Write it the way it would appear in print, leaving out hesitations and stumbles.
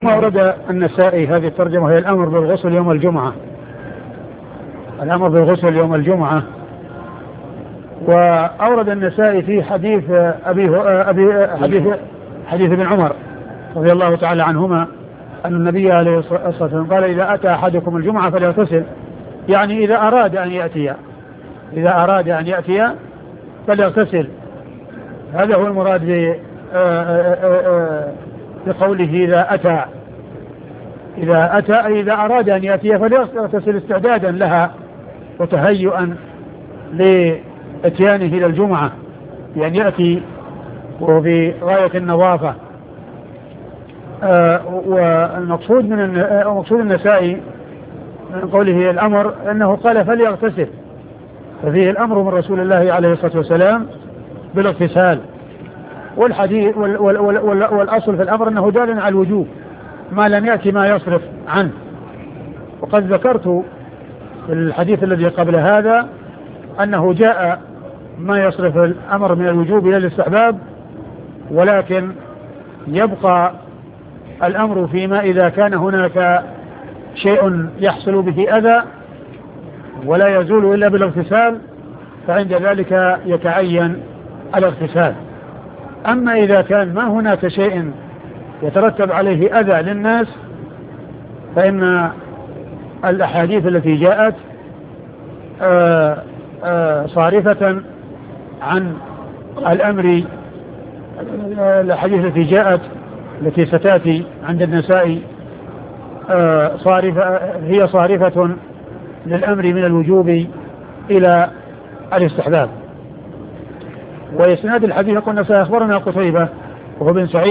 ما ورد النسائي هذه الترجمة هي الأمر بالغسل يوم الجمعة. الأمر بالغسل يوم الجمعة. وأورد النسائي في حديث حديث ابن عمر رضي الله تعالى عنهما أن النبي عليه الصلاة والسلام قال: إذا أتى أحدكم الجمعة فليغتسل، يعني إذا أراد أن يأتي فليغتسل. هذا هو المراد بقوله إذا أتى أي إذا أراد أن يأتي فليغتسل استعدادا لها وتهيئا لإتيانه إلى الجمعة، يعني يأتي وفي غاية النظافة. والمقصود مقصود النسائي من قوله الأمر أنه قال فليغتسل، ففيه الأمر من رسول الله عليه الصلاة والسلام بالاغتسال. والحديث والأصل في الأمر أنه دال على الوجوب ما لم يأتي ما يصرف عنه. وقد ذكرت في الحديث الذي قبل هذا أنه جاء ما يصرف الأمر من الوجوب إلى الاستحباب، ولكن يبقى الأمر فيما إذا كان هناك شيء يحصل به أذى ولا يزول إلا بالاغتسال، فعند ذلك يتعين الاغتسال. أما إذا كان ما هناك شيء يترتب عليه أذى للناس، فإن الأحاديث التي جاءت صارفة عن الأمر. الأحاديث التي جاءت التي ستأتي عند النسائي هي صارفة للأمر من الوجوب إلى الاستحباب. وإسناد الحديث قلنا سيخبرنا قتيبة وهو بن سعيد